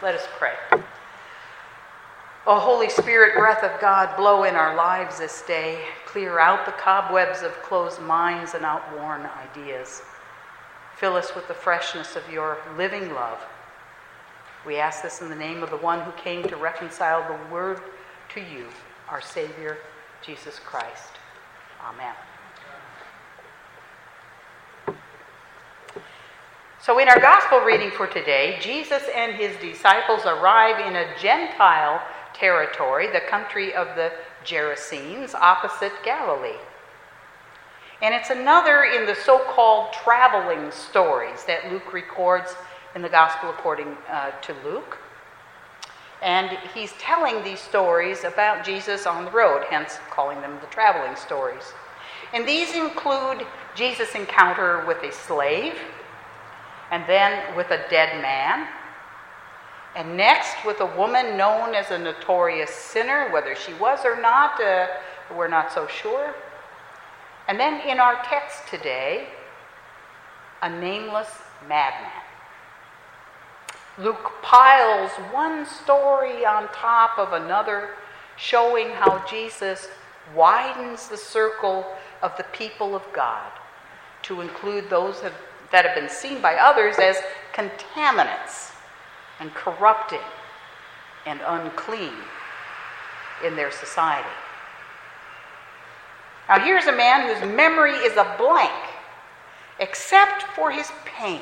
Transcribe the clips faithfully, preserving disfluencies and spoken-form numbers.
Let us pray. O Holy Spirit, breath of God, blow in our lives this day. Clear out the cobwebs of closed minds and outworn ideas. Fill us with the freshness of your living love. We ask this in the name of the one who came to reconcile the world to you, our Savior, Jesus Christ. Amen. So in our gospel reading for today, Jesus and his disciples arrive in a Gentile territory, the country of the Gerasenes, opposite Galilee. And it's another in the so-called traveling stories that Luke records in the gospel according uh, to Luke. And he's telling these stories about Jesus on the road, hence calling them the traveling stories. And these include Jesus' encounter with a slave, and then with a dead man, and next with a woman known as a notorious sinner, whether she was or not, uh, we're not so sure. And then in our text today, a nameless madman. Luke piles one story on top of another, showing how Jesus widens the circle of the people of God to include those that have been seen by others as contaminants and corrupting and unclean in their society. Now here's a man whose memory is a blank, except for his pain,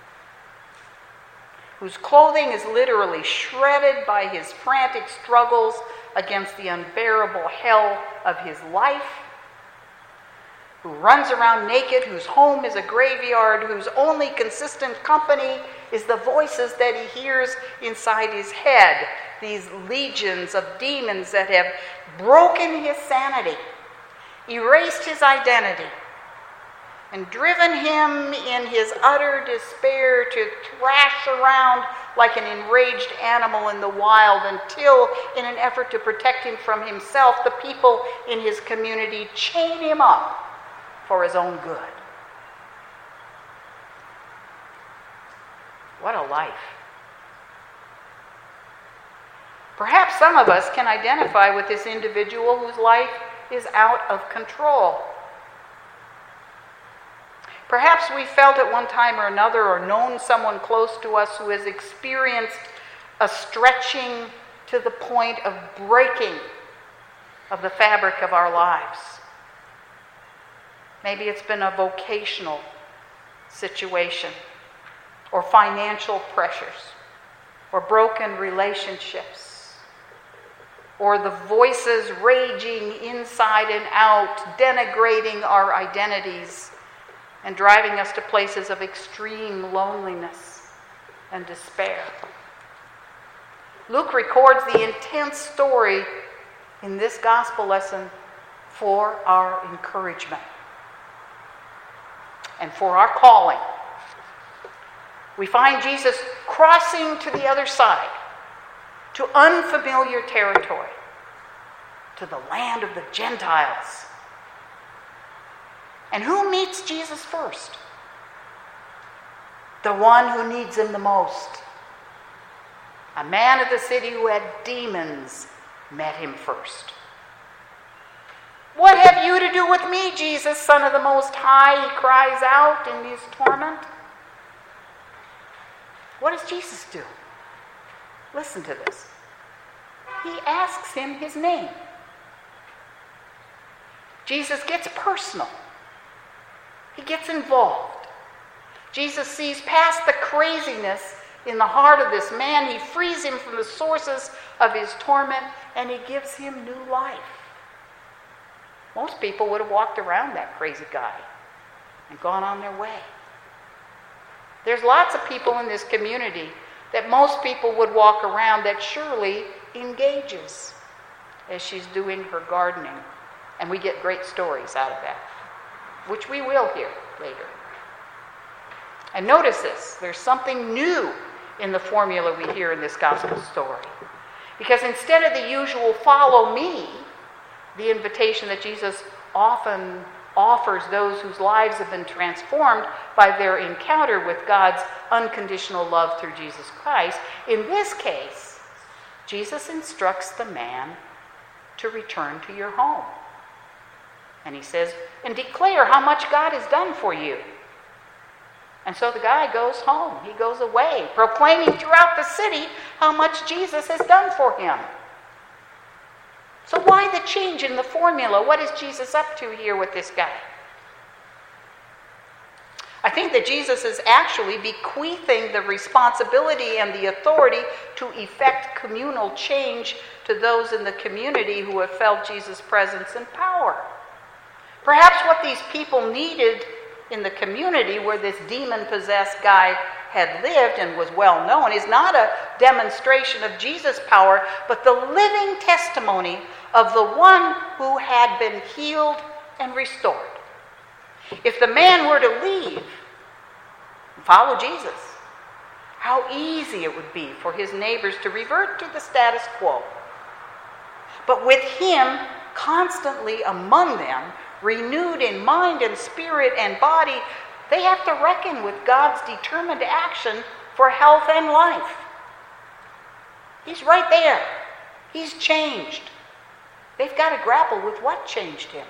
whose clothing is literally shredded by his frantic struggles against the unbearable hell of his life, who runs around naked, whose home is a graveyard, whose only consistent company is the voices that he hears inside his head, these legions of demons that have broken his sanity, erased his identity, and driven him in his utter despair to thrash around like an enraged animal in the wild until, in an effort to protect him from himself, the people in his community chain him up for his own good. What a life. Perhaps some of us can identify with this individual whose life is out of control. Perhaps we felt at one time or another, or known someone close to us who has experienced a stretching to the point of breaking of the fabric of our lives. Maybe it's been a vocational situation, or financial pressures, or broken relationships, or the voices raging inside and out, denigrating our identities and driving us to places of extreme loneliness and despair. Luke records the intense story in this gospel lesson for our encouragement and for our calling. We find Jesus crossing to the other side, to unfamiliar territory, to the land of the Gentiles. And who meets Jesus first? The one who needs him the most. A man of the city who had demons met him first. "What have you to do with me, Jesus, Son of the Most High?" he cries out in his torment. What does Jesus do? Listen to this. He asks him his name. Jesus gets personal. He gets involved. Jesus sees past the craziness in the heart of this man. He frees him from the sources of his torment, and he gives him new life. Most people would have walked around that crazy guy and gone on their way. There's lots of people in this community that most people would walk around that Shirley engages as she's doing her gardening. And we get great stories out of that, which we will hear later. And notice this, there's something new in the formula we hear in this gospel story. Because instead of the usual follow me, the invitation that Jesus often offers those whose lives have been transformed by their encounter with God's unconditional love through Jesus Christ. In this case, Jesus instructs the man to return to your home. And he says, and declare how much God has done for you. And so the guy goes home. He goes away, proclaiming throughout the city how much Jesus has done for him. So why the change in the formula? What is Jesus up to here with this guy? I think that Jesus is actually bequeathing the responsibility and the authority to effect communal change to those in the community who have felt Jesus' presence and power. Perhaps what these people needed in the community where this demon-possessed guy had lived and was well known is not a demonstration of Jesus' power, but the living testimony of the one who had been healed and restored. If the man were to leave and follow Jesus, how easy it would be for his neighbors to revert to the status quo. But with him constantly among them, renewed in mind and spirit and body, they have to reckon with God's determined action for health and life. He's right there. He's changed. They've got to grapple with what changed him.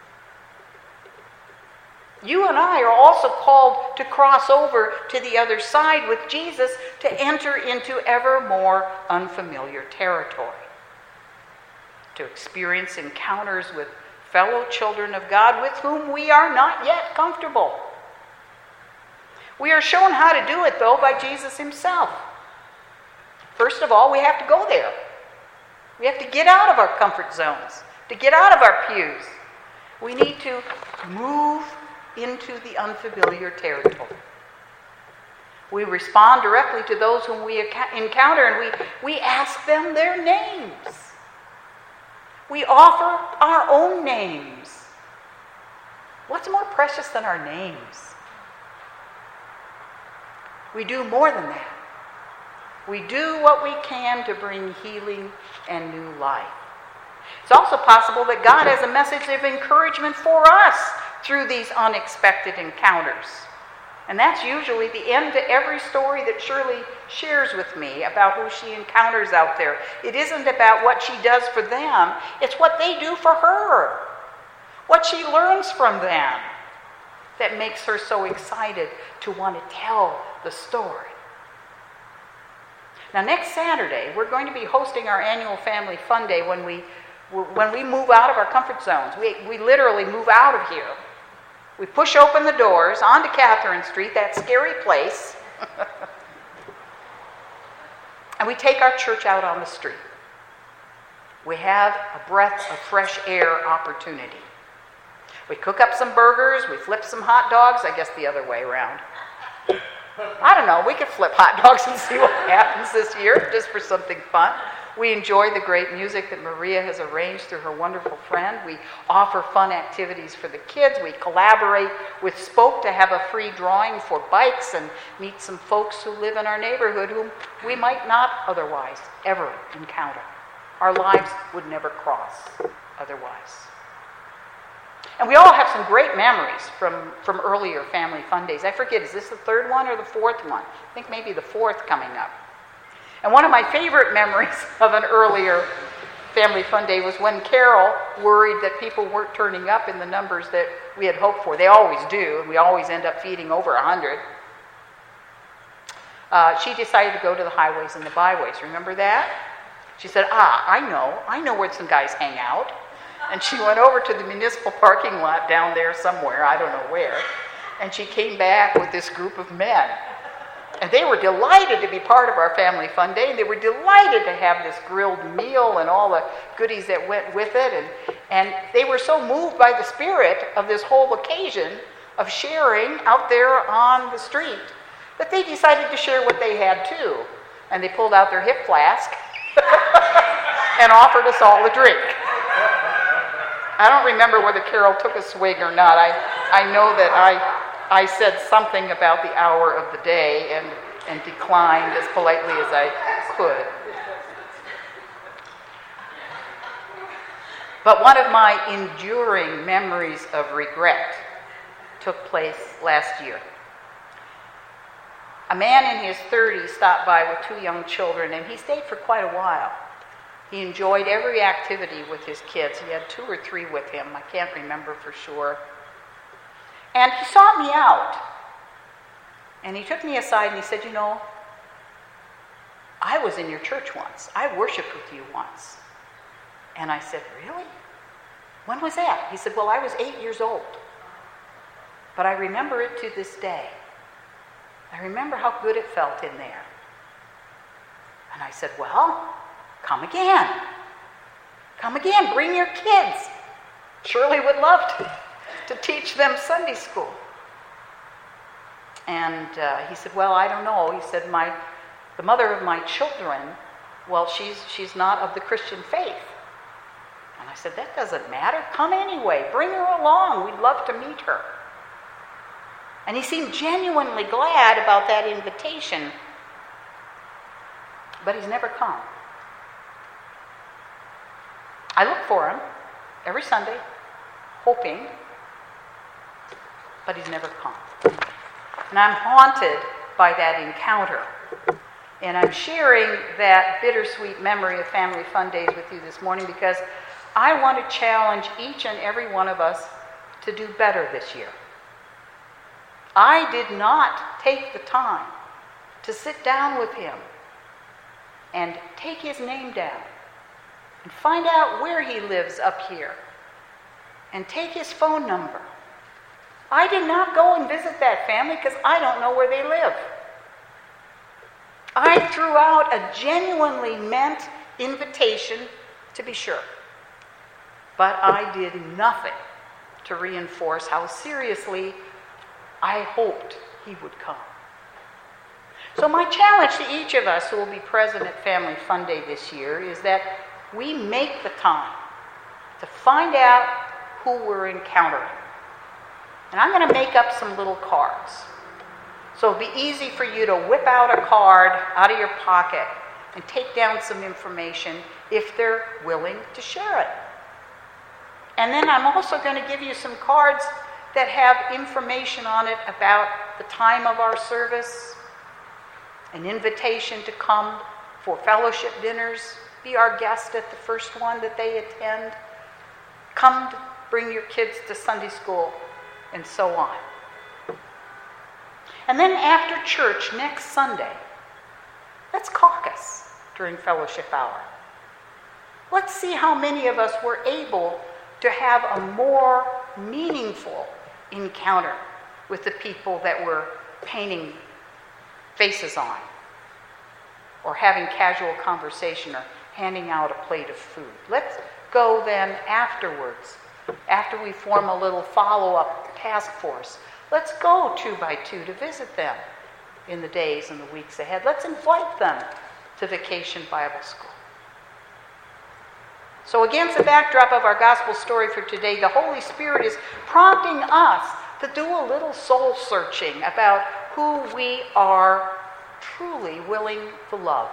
You and I are also called to cross over to the other side with Jesus to enter into ever more unfamiliar territory, to experience encounters with fellow children of God with whom we are not yet comfortable. We are shown how to do it, though, by Jesus himself. First of all, we have to go there. We have to get out of our comfort zones, to get out of our pews. We need to move into the unfamiliar territory. We respond directly to those whom we encounter, and we, we ask them their names. We offer our own names. What's more precious than our names? We do more than that. We do what we can to bring healing and new life. It's also possible that God has a message of encouragement for us through these unexpected encounters. And that's usually the end to every story that Shirley shares with me about who she encounters out there. It isn't about what she does for them, it's what they do for her, what she learns from them, that makes her so excited to want to tell the story. Now, next Saturday, we're going to be hosting our annual Family Fun Day when we when we move out of our comfort zones. We, we literally move out of here. We push open the doors onto Catherine Street, that scary place, and we take our church out on the street. We have a breath of fresh air opportunity. We cook up some burgers, we flip some hot dogs, I guess the other way around. I don't know, we could flip hot dogs and see what happens this year, just for something fun. We enjoy the great music that Maria has arranged through her wonderful friend. We offer fun activities for the kids. We collaborate with Spoke to have a free drawing for bikes and meet some folks who live in our neighborhood whom we might not otherwise ever encounter. Our lives would never cross otherwise. And we all have some great memories from, from earlier Family Fun Days. I forget, is this the third one or the fourth one? I think maybe the fourth coming up. And one of my favorite memories of an earlier Family Fun Day was when Carol worried that people weren't turning up in the numbers that we had hoped for. They always do, and we always end up feeding over a hundred. Uh, she decided to go to the highways and the byways. Remember that? She said, ah, I know. I know where some guys hang out. And she went over to the municipal parking lot down there somewhere, I don't know where, and she came back with this group of men. And they were delighted to be part of our Family Fun Day, and they were delighted to have this grilled meal and all the goodies that went with it. And, and they were so moved by the spirit of this whole occasion of sharing out there on the street that they decided to share what they had too. And they pulled out their hip flask and offered us all a drink. I don't remember whether Carol took a swig or not. I, I know that I I said something about the hour of the day and, and declined as politely as I could. But one of my enduring memories of regret took place last year. A man in his thirties stopped by with two young children, and he stayed for quite a while. He enjoyed every activity with his kids. He had two or three with him. I can't remember for sure. And he sought me out. And he took me aside and he said, you know, I was in your church once. I worshiped with you once. And I said, really? When was that? He said, well, I was eight years old. But I remember it to this day. I remember how good it felt in there. And I said, well, come again. Come again. Bring your kids. Shirley would love to, to teach them Sunday school. And uh, he said, well, I don't know. He said, my the mother of my children, well, she's she's not of the Christian faith. And I said, that doesn't matter. Come anyway. Bring her along. We'd love to meet her. And he seemed genuinely glad about that invitation, but he's never come. I look for him every Sunday, hoping, but he's never come. And I'm haunted by that encounter. And I'm sharing that bittersweet memory of Family Fun Days with you this morning because I want to challenge each and every one of us to do better this year. I did not take the time to sit down with him and take his name down and find out where he lives up here and take his phone number. I did not go and visit that family because I don't know where they live. I threw out a genuinely meant invitation, to be sure, but I did nothing to reinforce how seriously I hoped he would come. So my challenge to each of us who will be present at Family Fun Day this year is that we make the time to find out who we're encountering. And I'm going to make up some little cards. So it'll be easy for you to whip out a card out of your pocket and take down some information if they're willing to share it. And then I'm also going to give you some cards that have information on it about the time of our service, an invitation to come for fellowship dinners, be our guest at the first one that they attend, come to bring your kids to Sunday school, and so on. And then after church next Sunday, let's caucus during fellowship hour. Let's see how many of us were able to have a more meaningful encounter with the people that we're painting faces on, or having casual conversation, or handing out a plate of food. Let's go then afterwards, after we form a little follow-up task force. Let's go two by two to visit them in the days and the weeks ahead. Let's invite them to Vacation Bible School. So against the backdrop of our gospel story for today, the Holy Spirit is prompting us to do a little soul searching about who we are truly willing to love.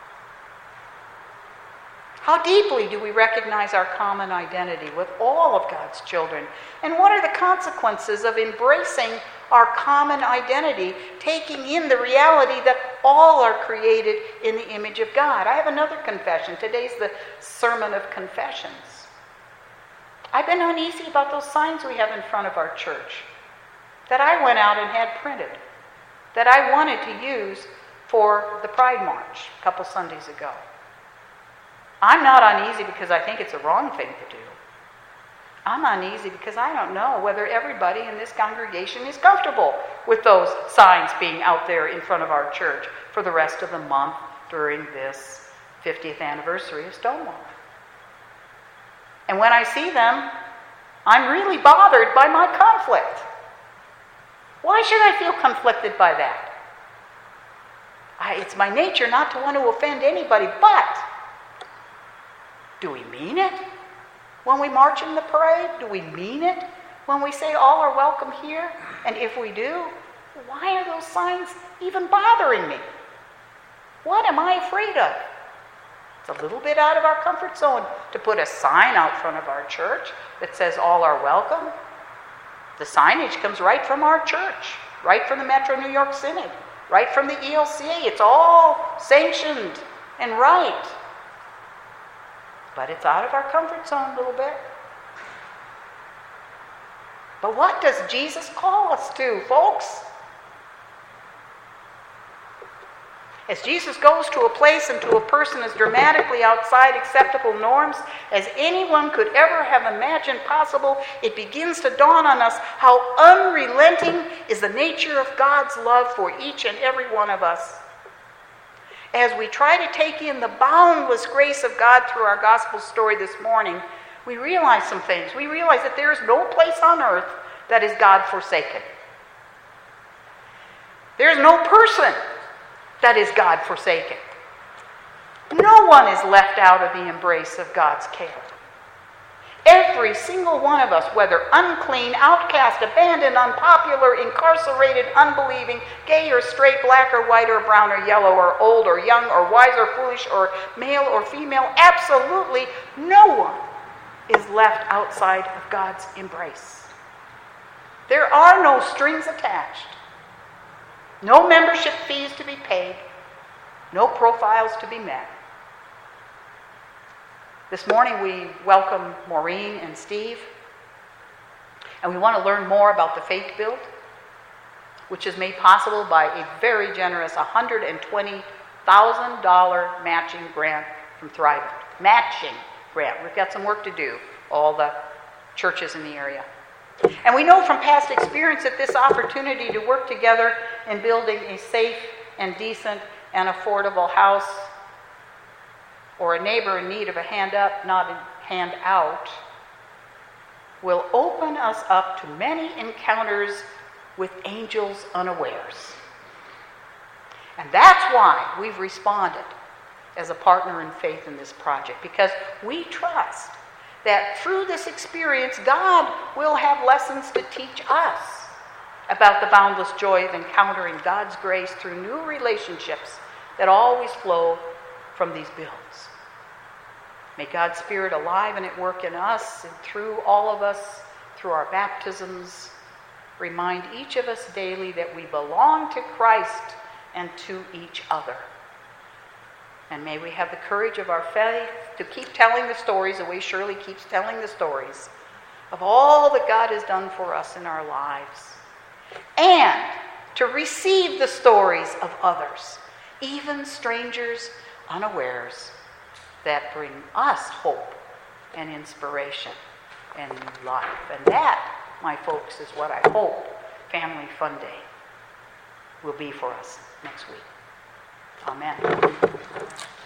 How deeply do we recognize our common identity with all of God's children? And what are the consequences of embracing our common identity, taking in the reality that all are created in the image of God? I have another confession. Today's the Sermon of Confessions. I've been uneasy about those signs we have in front of our church that I went out and had printed, that I wanted to use for the Pride March a couple Sundays ago. I'm not uneasy because I think it's a wrong thing to do. I'm uneasy because I don't know whether everybody in this congregation is comfortable with those signs being out there in front of our church for the rest of the month during this fiftieth anniversary of Stonewall. And when I see them, I'm really bothered by my conflict. Why should I feel conflicted by that? I, it's my nature not to want to offend anybody, but do we mean it when we march in the parade? Do we mean it when we say all are welcome here? And if we do, why are those signs even bothering me? What am I afraid of? It's a little bit out of our comfort zone to put a sign out front of our church that says all are welcome. The signage comes right from our church, right from the Metro New York Synod, right from the E L C A. It's all sanctioned and right. But it's out of our comfort zone a little bit. But what does Jesus call us to, folks? As Jesus goes to a place and to a person as dramatically outside acceptable norms as anyone could ever have imagined possible, it begins to dawn on us how unrelenting is the nature of God's love for each and every one of us. As we try to take in the boundless grace of God through our gospel story this morning, we realize some things. We realize that there is no place on earth that is God-forsaken. There is no person that is God-forsaken. No one is left out of the embrace of God's care. Every single one of us, whether unclean, outcast, abandoned, unpopular, incarcerated, unbelieving, gay or straight, black or white or brown or yellow or old or young or wise or foolish or male or female, absolutely no one is left outside of God's embrace. There are no strings attached. No membership fees to be paid. No profiles to be met. This morning we welcome Maureen and Steve. And we want to learn more about the Faith Build, which is made possible by a very generous one hundred twenty thousand dollars matching grant from Thrivent. Matching grant. We've got some work to do, all the churches in the area. And we know from past experience that this opportunity to work together in building a safe and decent and affordable house, or a neighbor in need of a hand up, not a hand out, will open us up to many encounters with angels unawares. And that's why we've responded as a partner in faith in this project, because we trust that through this experience, God will have lessons to teach us about the boundless joy of encountering God's grace through new relationships that always flow from these builds. May God's Spirit alive and at work in us and through all of us, through our baptisms, remind each of us daily that we belong to Christ and to each other. And may we have the courage of our faith to keep telling the stories the way Shirley keeps telling the stories of all that God has done for us in our lives. And to receive the stories of others, even strangers unawares, that bring us hope and inspiration and life. And that, my folks, is what I hope Family Fun Day will be for us next week. Amen.